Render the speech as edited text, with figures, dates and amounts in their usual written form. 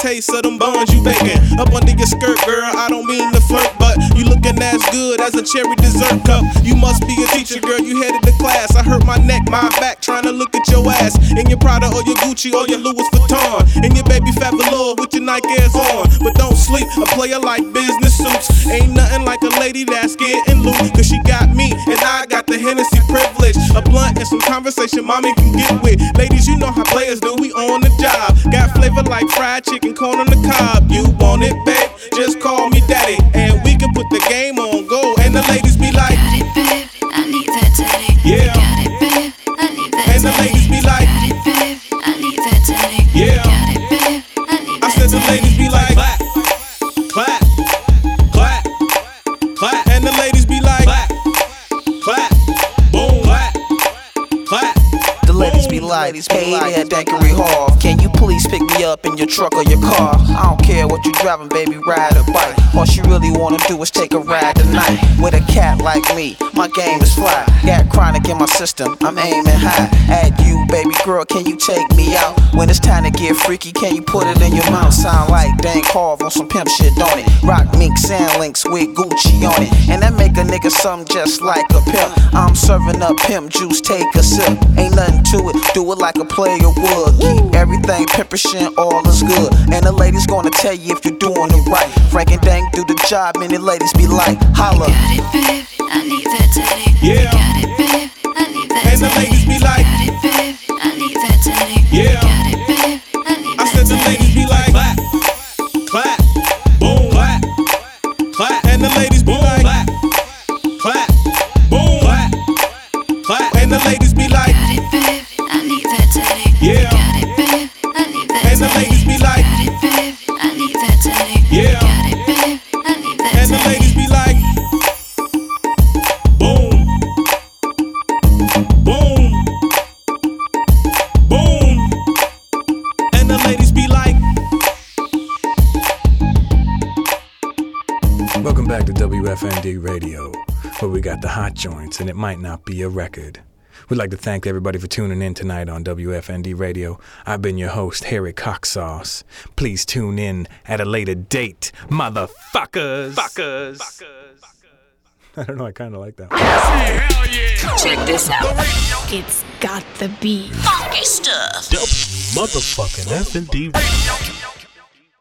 taste of them buns you baking. Up under your skirt, girl, I don't mean to flirt, but you looking as good as a cherry dessert cup. You must be a teacher, girl, you headed to class. I hurt my neck, my back, trying to look at your ass. In your Prada or your Gucci or your Louis Vuitton. In your baby fat velour with your Nike Airs on. But don't sleep, a player like business suits. Ain't nothing like a lady that's getting loose. Cause she got me, and I got the Hennessy privilege. A blunt and some conversation mommy can get with. Ladies, you know how players do, we on the job. Got flavor like fried chicken, corn on the cob. You want it, babe? Just call me daddy. And we can put the game on go. And the ladies be like, got it, babe, I need that teddy. Yeah. Got it, babe, I need that and the ladies be like, got it, babe, I need that teddy. Yeah. Got it, babe, I need that I said the ladies be like, clap, clap, clap, clap. And the ladies be like, clap, clap, boom, clap, clap. The ladies be like, hey there, Dankery Hall, can you please pick me up in your truck or your car? I don't care what you driving, baby, ride or bike. All she really wanna do is take a ride tonight. With a cat like me, my game is fly. Got chronic in my system, I'm aiming high. At you, baby girl, can you take me out? When it's time to get freaky, can you put it in your mouth? Sound like Dan Carve on some pimp shit, don't it? Rock mink sand links with Gucci on it. And that make a nigga something just like a pimp. I'm serving up pimp juice, take a sip. Ain't nothing to it, do it like a player would. Keep everything pimpishin', all is good. And the ladies gonna tell you if you're doing it right. Frank and Dang do the job, many ladies be like, holla. Got it, babe, I need that teddy. Yeah. Got it, babe, I need that And the ladies be like, got it, babe, I need that teddy. Yeah. Got it, babe, I need I that said the ladies be like, clap, clap, boom, clap, clap. And the ladies be like, clap, clap, boom, clap, clap. And the ladies be like, got it, babe, I need that teddy. Yeah. Got it, babe, I need that and the ladies be like, got it, babe, I need that teddy. Yeah. Got it, babe, I need that and the ladies be like, boom, boom, boom. And the ladies be like. Welcome back to WFND Radio, where we got the hot joints and it might not be a record. We'd like to thank everybody for tuning in tonight on WFND Radio. I've been your host, Harry Cocksauce. Please tune in at a later date, motherfuckers. I don't know, I kind of like that. Check this out. It's got the beat. Funky stuff. Motherfucking F&D.